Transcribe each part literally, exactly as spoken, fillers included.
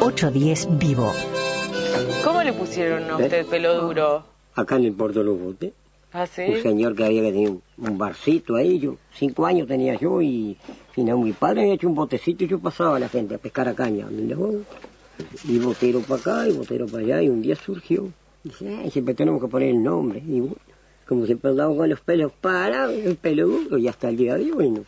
ocho diez Vivo. ¿Cómo le pusieron a usted pelo duro? Acá en el Puerto de los Botes. ¿Ah, sí? Un señor que había que tener un, un barcito ahí, yo, cinco años tenía yo y final mi padre había hecho un botecito y yo pasaba a la gente a pescar a caña. Y botero para acá y botero para allá y un día surgió. Dice, ay, siempre tenemos que poner el nombre. Y bueno, como siempre andamos con los pelos parados, el pelo duro y hasta el día de hoy, bueno.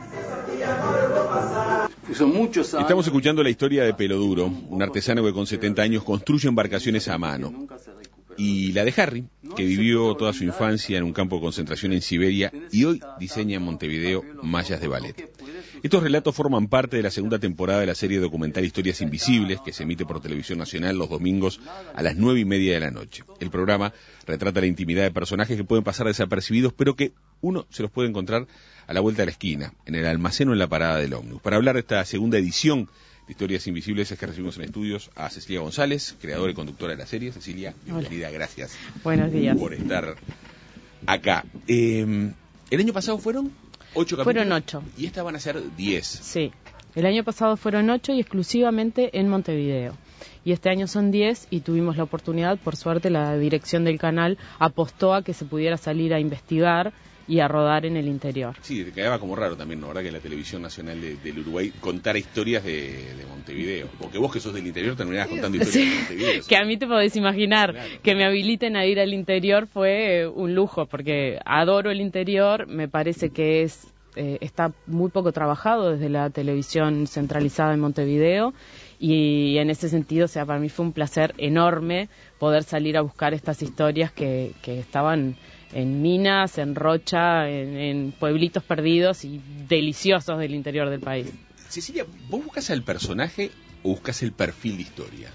Son muchos años. Estamos escuchando la historia de Pelo Duro, un artesano que con setenta años construye embarcaciones a mano. Y la de Harry, que vivió toda su infancia en un campo de concentración en Siberia y hoy diseña en Montevideo mallas de ballet. Estos relatos forman parte de la segunda temporada de la serie documental Historias Invisibles, que se emite por Televisión Nacional los domingos a las nueve y media de la noche. El programa retrata la intimidad de personajes que pueden pasar desapercibidos, pero que uno se los puede encontrar a la vuelta de la esquina, en el almacén o en la parada del ómnibus. Para hablar de esta segunda edición de Historias Invisibles es que recibimos en estudios a Cecilia González, creadora y conductora de la serie. Cecilia, bienvenida, Hola. Gracias. Buenos días. Por estar acá. Eh, el año pasado fueron ocho capítulos. Fueron ocho. Y esta van a ser diez. Sí, el año pasado fueron ocho y exclusivamente en Montevideo. Y este año son diez y tuvimos la oportunidad, por suerte la dirección del canal apostó a que se pudiera salir a investigar y a rodar en el interior. Sí, te quedaba como raro también, ¿no? ¿Verdad? Que la Televisión Nacional de, del Uruguay contara historias de, de Montevideo. Porque vos que sos del interior terminabas contando historias Sí, de Montevideo. que a mí te podés imaginar, Claro. que me habiliten a ir al interior fue un lujo, porque adoro el interior, me parece que es eh, está muy poco trabajado desde la televisión centralizada en Montevideo, y en ese sentido, o sea, para mí fue un placer enorme poder salir a buscar estas historias que, que estaban en minas, en Rocha, en, en pueblitos perdidos y deliciosos del interior del país. Cecilia, ¿vos buscas al personaje o buscas el perfil de historia?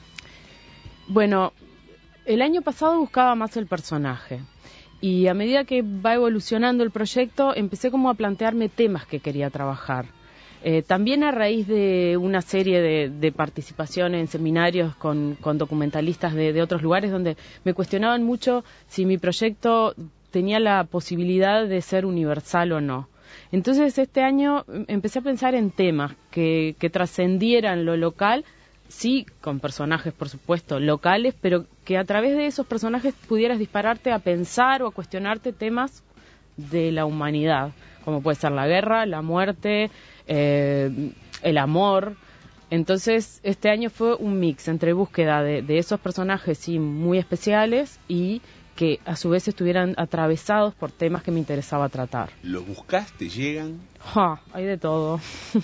Bueno, el año pasado buscaba más el personaje. Y a medida que va evolucionando el proyecto, empecé como a plantearme temas que quería trabajar. Eh, también a raíz de una serie de, de participación en seminarios con, con documentalistas de, de otros lugares donde me cuestionaban mucho si mi proyecto tenía la posibilidad de ser universal o no. Entonces este año empecé a pensar en temas que, que trascendieran lo local, sí, con personajes por supuesto locales, pero que a través de esos personajes pudieras dispararte a pensar o a cuestionarte temas de la humanidad, como puede ser la guerra, la muerte, eh, el amor. Entonces este año fue un mix entre búsqueda de, de esos personajes sí muy especiales y que a su vez estuvieran atravesados por temas que me interesaba tratar. ¿Los buscás? ¿Te llegan? Ja, hay de todo.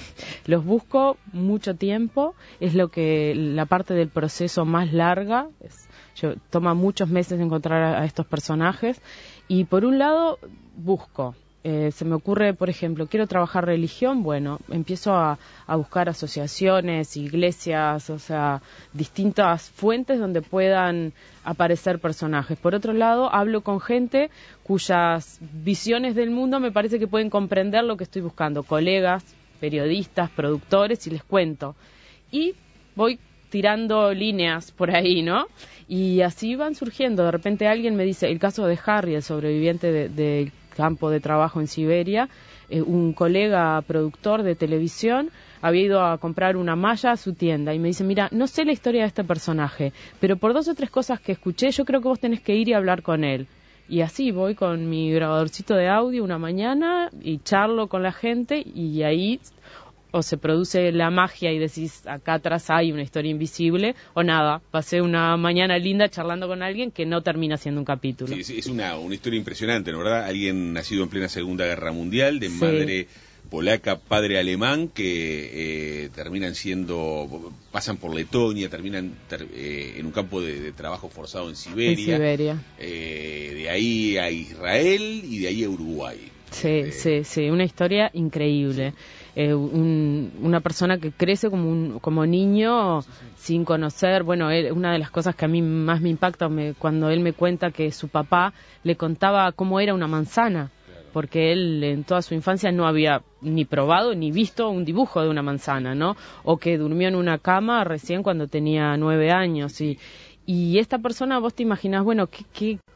Los busco mucho tiempo, es lo que la parte del proceso más larga, es, yo, toma muchos meses encontrar a, a estos personajes, y por un lado busco. Eh, se me ocurre, por ejemplo, quiero trabajar religión, bueno, empiezo a, a buscar asociaciones, iglesias, o sea, distintas fuentes donde puedan aparecer personajes. Por otro lado, hablo con gente cuyas visiones del mundo me parece que pueden comprender lo que estoy buscando, colegas, periodistas, productores, y les cuento. Y voy tirando líneas por ahí, ¿no? Y así van surgiendo. De repente alguien me dice, el caso de Harry, el sobreviviente de, de campo de trabajo en Siberia, eh, un colega productor de televisión había ido a comprar una malla a su tienda y me dice, mira, no sé la historia de este personaje, pero por dos o tres cosas que escuché, yo creo que vos tenés que ir y hablar con él. Y así voy con mi grabadorcito de audio una mañana y charlo con la gente, y ahí o se produce la magia y decís, acá atrás hay una historia invisible, o nada, pasé una mañana linda charlando con alguien que no termina siendo un capítulo. Sí, es, es una, una historia impresionante, ¿no? ¿Verdad? Alguien nacido en plena Segunda Guerra Mundial, de Sí. madre polaca, padre alemán, que eh, terminan siendo, pasan por Letonia, terminan ter, eh, en un campo de, de trabajo forzado en Siberia. En Siberia. Eh, de ahí a Israel y de ahí a Uruguay. Sí, Eh, sí, sí, una historia increíble. Eh, un, una persona que crece como un, como niño sin conocer, bueno, él, una de las cosas que a mí más me impacta me, cuando él me cuenta que su papá le contaba cómo era una manzana, porque él en toda su infancia no había ni probado ni visto un dibujo de una manzana, ¿no? O que durmió en una cama recién cuando tenía nueve años. Y, y esta persona, vos te imaginás, bueno, ¿qué, qué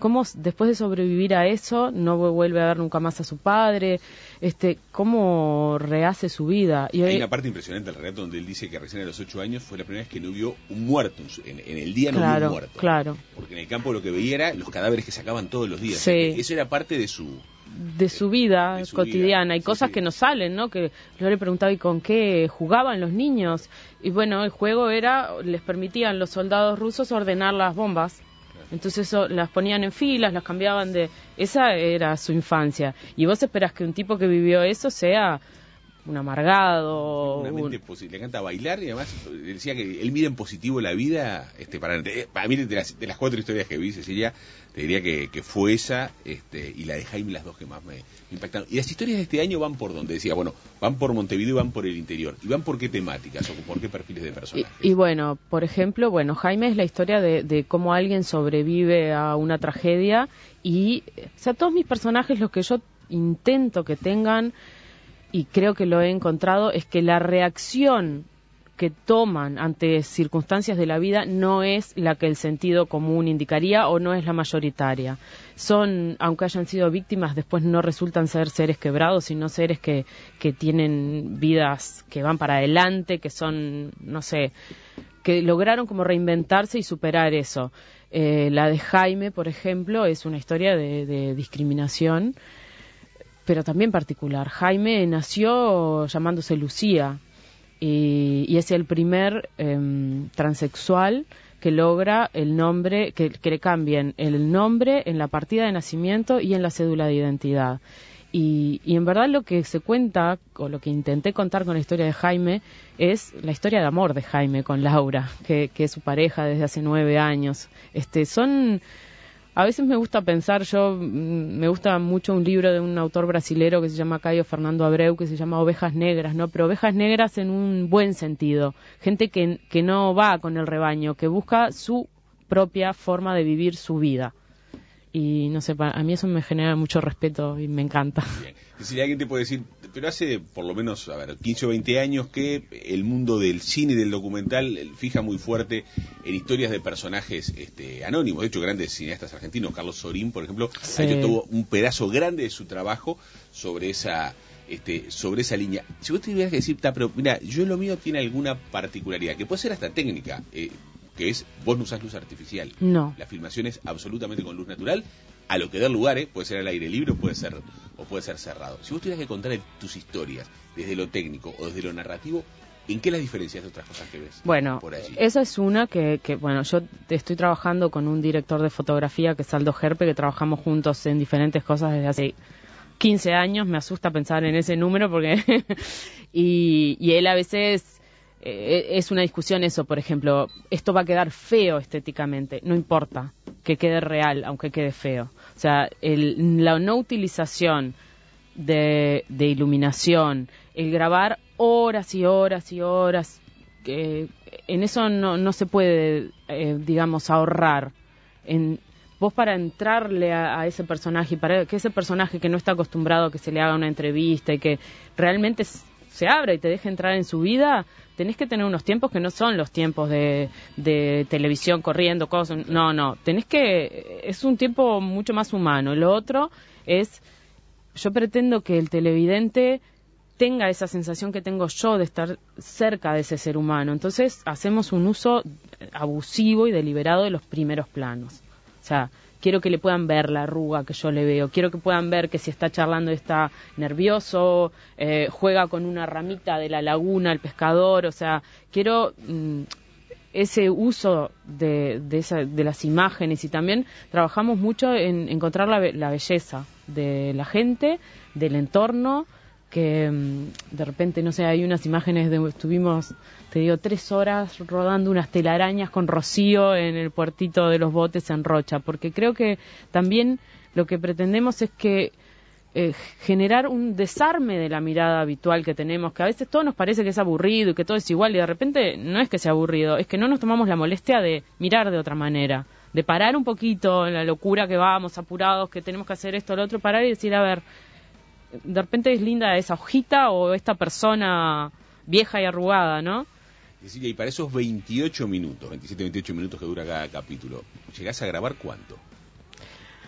cómo después de sobrevivir a eso no vuelve a ver nunca más a su padre, este, cómo rehace su vida. Y hay hoy... una parte impresionante del relato donde él dice que recién a los ocho años fue la primera vez que no vio un muerto, en, en el día no claro, vio un muerto. Claro. Porque en el campo lo que veía era los cadáveres que sacaban todos los días. Sí. Eso era parte de su... de su vida de su cotidiana. vida. Hay Sí, cosas sí. que no salen, ¿no? Que yo le preguntaba, ¿y con qué jugaban los niños? Y bueno, el juego era, les permitían los soldados rusos ordenar las bombas. Entonces eso, las ponían en filas, las cambiaban de... Esa era su infancia. Y vos esperás que un tipo que vivió eso sea un amargado... Una mente un... posi- le encanta bailar y además decía que él mira en positivo la vida. Este, para, eh, para mí, de las, de las cuatro historias que vi, Cecilia, te diría que, que fue esa este, y la de Jaime, las dos que más me, me impactaron. Y las historias de este año van por donde decía, bueno, van por Montevideo y van por el interior. ¿Y van por qué temáticas o por qué perfiles de personajes? Y, y bueno, por ejemplo, bueno, Jaime es la historia de, de cómo alguien sobrevive a una tragedia y, o sea, todos mis personajes, lo que yo intento que tengan, y creo que lo he encontrado, es que la reacción que toman ante circunstancias de la vida no es la que el sentido común indicaría o no es la mayoritaria. Son, aunque hayan sido víctimas, después no resultan ser seres quebrados, sino seres que, que tienen vidas que van para adelante, que son, no sé, que lograron como reinventarse y superar eso. Eh, la de Jaime, por ejemplo, es una historia de, de discriminación, pero también particular. Jaime nació llamándose Lucía y, y es el primer eh, transexual que logra el nombre, que, que le cambien el nombre en la partida de nacimiento y en la cédula de identidad. Y, y en verdad lo que se cuenta, o lo que intenté contar con la historia de Jaime, es la historia de amor de Jaime con Laura, que, que es su pareja desde hace nueve años. Este, son... A veces me gusta pensar, yo mm, me gusta mucho un libro de un autor brasilero que se llama Caio Fernando Abreu, que se llama Ovejas Negras, ¿no? Pero ovejas negras en un buen sentido. Gente que, que no va con el rebaño, que busca su propia forma de vivir su vida. Y no sé, a mí eso me genera mucho respeto y me encanta. Bien. Si alguien te puede decir, pero hace por lo menos, a ver, quince o veinte años que el mundo del cine y del documental fija muy fuerte en historias de personajes este, anónimos. De hecho, grandes cineastas argentinos, Carlos Sorín, por ejemplo, Sí. ha hecho todo un pedazo grande de su trabajo sobre esa este, sobre esa línea. Si vos tuvieras que decir, pero mira, yo lo mío tiene alguna particularidad, que puede ser hasta técnica, eh, que es, vos no usás luz artificial. No. La filmación es absolutamente con luz natural, a lo que da lugar, ¿eh? Puede ser al aire libre, puede ser o puede ser cerrado. Si vos tuvieras que contar tus historias desde lo técnico o desde lo narrativo, ¿en qué las diferencias de otras cosas que ves? Bueno, por allí? Esa es una que, que, bueno, yo estoy trabajando con un director de fotografía que es Aldo Gerpe, que trabajamos juntos en diferentes cosas desde hace quince años. Me asusta pensar en ese número porque y, y él a veces eh, es una discusión eso, por ejemplo, esto va a quedar feo estéticamente, no importa que quede real, aunque quede feo. O sea, el, la no utilización de, de iluminación, el grabar horas y horas y horas, eh, en eso no, no se puede, eh, digamos, ahorrar. En, vos para entrarle a, a ese personaje y para que ese personaje que no está acostumbrado a que se le haga una entrevista y que realmente se abra y te deje entrar en su vida, tenés que tener unos tiempos que no son los tiempos de, de televisión corriendo, cosas. No, no, tenés que... Es un tiempo mucho más humano. Lo otro es... Yo pretendo que el televidente tenga esa sensación que tengo yo de estar cerca de ese ser humano. Entonces hacemos un uso abusivo y deliberado de los primeros planos. O sea, quiero que le puedan ver la arruga que yo le veo, quiero que puedan ver que si está charlando está nervioso, eh, juega con una ramita de la laguna el pescador, o sea, quiero mmm, ese uso de, de, esa, de las imágenes, y también trabajamos mucho en encontrar la, la belleza de la gente, del entorno, que mmm, de repente, no sé, hay unas imágenes de estuvimos, te digo, tres horas rodando unas telarañas con rocío en el puertito de los botes en Rocha, porque creo que también lo que pretendemos es que eh, generar un desarme de la mirada habitual que tenemos, que a veces todo nos parece que es aburrido y que todo es igual, y de repente no es que sea aburrido, es que no nos tomamos la molestia de mirar de otra manera, de parar un poquito en la locura que vamos, apurados, que tenemos que hacer esto o lo otro, parar y decir, a ver, de repente es linda esa hojita o esta persona vieja y arrugada, ¿no? Cecilia, y para esos veintiocho minutos, veintisiete, veintiocho minutos que dura cada capítulo, ¿llegás a grabar cuánto?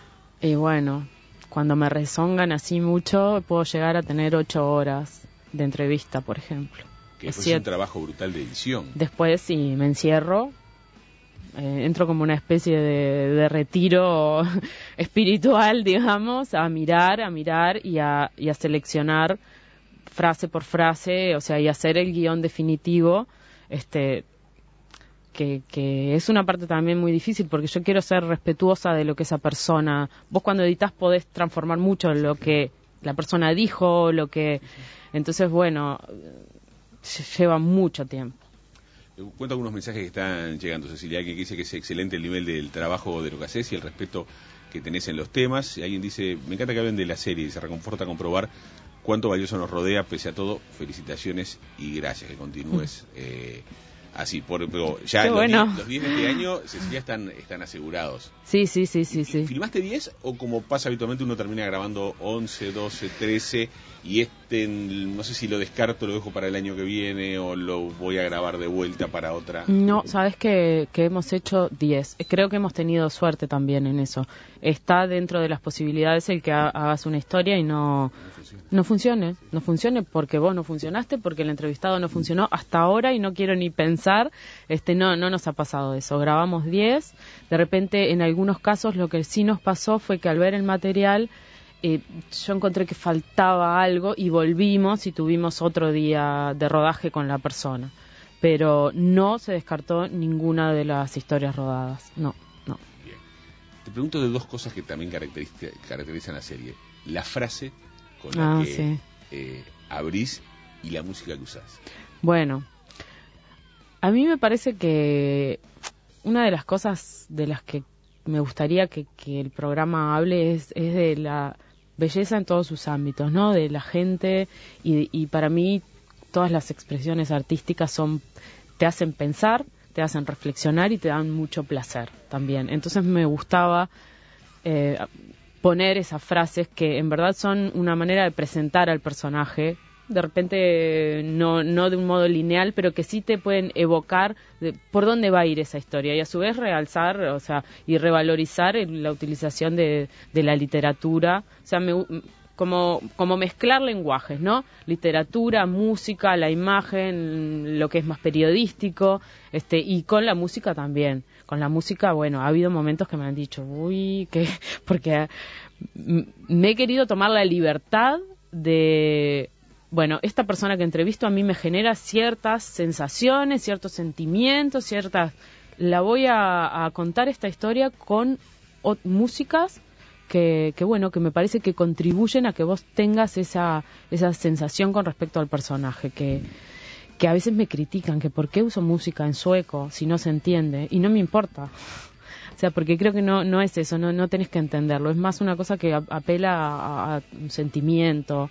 Y bueno, cuando me rezongan así mucho, puedo llegar a tener ocho horas de entrevista, por ejemplo. Que es un trabajo brutal de edición. Después, sí, me encierro, eh, entro como una especie de, de retiro espiritual, digamos, a mirar, a mirar y a, y a seleccionar frase por frase, o sea, y hacer el guión definitivo, este... Que, que es una parte también muy difícil, porque yo quiero ser respetuosa de lo que esa persona... Vos cuando editás podés transformar mucho lo que la persona dijo, lo que... Entonces, bueno, lleva mucho tiempo. Cuento algunos mensajes que están llegando, Cecilia. Alguien que dice que es excelente el nivel del trabajo de lo que haces y el respeto que tenés en los temas. Y alguien dice, me encanta que hablen de la serie y se reconforta comprobar cuánto valioso nos rodea. Pese a todo, felicitaciones y gracias, que continúes... Eh, Así, por, pero ya los, bueno. diez, los diez de este año, Cecilia, están, están asegurados. Sí, sí, sí, sí, sí. ¿Filmaste diez o como pasa habitualmente uno termina grabando once, doce, trece y este, no sé si lo descarto, lo dejo para el año que viene o lo voy a grabar de vuelta para otra? No, sabes que, que hemos hecho diez. Creo que hemos tenido suerte también en eso. Está dentro de las posibilidades el que ha, hagas una historia y no, no funcione. No funcione porque vos no funcionaste, porque el entrevistado no funcionó hasta ahora y no quiero ni pensar. Este, no, no nos ha pasado eso. Grabamos diez. De repente, en algunos casos, lo que sí nos pasó fue que al ver el material, eh, yo encontré que faltaba algo y volvimos y tuvimos otro día de rodaje con la persona. Pero no se descartó ninguna de las historias rodadas. No, no. Bien. Te pregunto de dos cosas que también caracterizan la serie. La frase con la ah, que sí. eh, abrís y la música que usás. Bueno, a mí me parece que una de las cosas de las que me gustaría que, que el programa hable es, es de la belleza en todos sus ámbitos, ¿no? De la gente y, y para mí todas las expresiones artísticas son te hacen pensar, te hacen reflexionar y te dan mucho placer también. Entonces me gustaba eh, poner esas frases que en verdad son una manera de presentar al personaje, de repente no, no de un modo lineal, pero que sí te pueden evocar de por dónde va a ir esa historia y a su vez realzar, o sea, y revalorizar el, la utilización de, de la literatura, o sea, me, como, como mezclar lenguajes, ¿no? Literatura, música, la imagen, lo que es más periodístico, este, y con la música también. Con la música, bueno, ha habido momentos que me han dicho, uy, que, porque me he querido tomar la libertad de, bueno, esta persona que entrevisto a mí me genera ciertas sensaciones, ciertos sentimientos, ciertas, la voy a, a contar esta historia con o, músicas que, que bueno, que me parece que contribuyen a que vos tengas esa, esa sensación con respecto al personaje, que, que a veces me critican, que por qué uso música en sueco si no se entiende, y no me importa. O sea, porque creo que no, no es eso, no, no tenés que entenderlo, es más una cosa que a, apela a, a un sentimiento.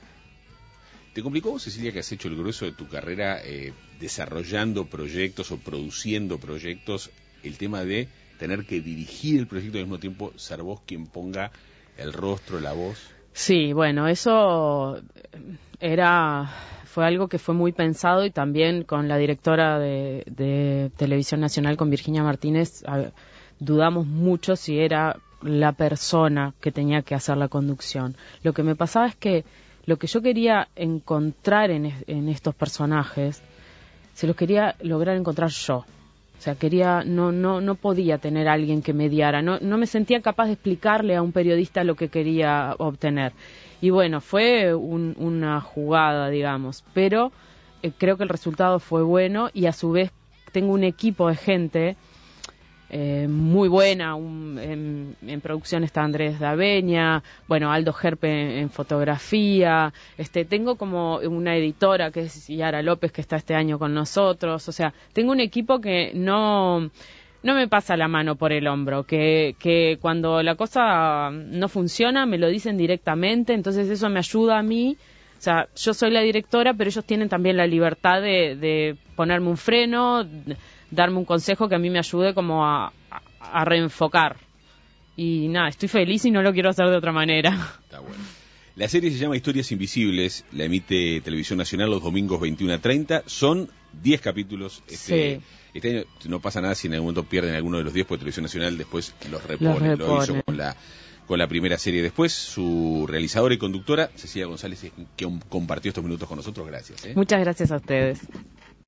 ¿Te complicó, Cecilia, que has hecho el grueso de tu carrera eh, desarrollando proyectos o produciendo proyectos, el tema de tener que dirigir el proyecto al mismo tiempo, ser vos quien ponga el rostro, la voz? Sí, bueno, eso era fue algo que fue muy pensado y también con la directora de, de Televisión Nacional, con Virginia Martínez, a, dudamos mucho si era la persona que tenía que hacer la conducción. Lo que me pasaba es que lo que yo quería encontrar en, en estos personajes, se los quería lograr encontrar yo. O sea, quería, no, no, no podía tener a alguien que mediara, no, no me sentía capaz de explicarle a un periodista lo que quería obtener. Y bueno, fue un, una jugada, digamos, pero eh, creo que el resultado fue bueno y a su vez tengo un equipo de gente eh, muy buena. Un, en, en producción está Andrés Daveña, bueno, Aldo Gerpe en, en fotografía, este, tengo como una editora que es Yara López, que está este año con nosotros. O sea, tengo un equipo que no, no me pasa la mano por el hombro, que, que cuando la cosa no funciona me lo dicen directamente, entonces eso me ayuda a mí. O sea, yo soy la directora, pero ellos tienen también la libertad de, de ponerme un freno, darme un consejo que a mí me ayude como a, a, a reenfocar. Y nada, estoy feliz y no lo quiero hacer de otra manera. Está bueno. La serie se llama Historias Invisibles, la emite Televisión Nacional los domingos veintiuno a treinta, son diez capítulos. Este, sí. Este año no pasa nada si en algún momento pierden alguno de los diez, porque Televisión Nacional después los repone, los repone. Lo hizo con la con la primera serie. Después, su realizadora y conductora, Cecilia González, que compartió estos minutos con nosotros. Gracias. ¿eh? Muchas gracias a ustedes.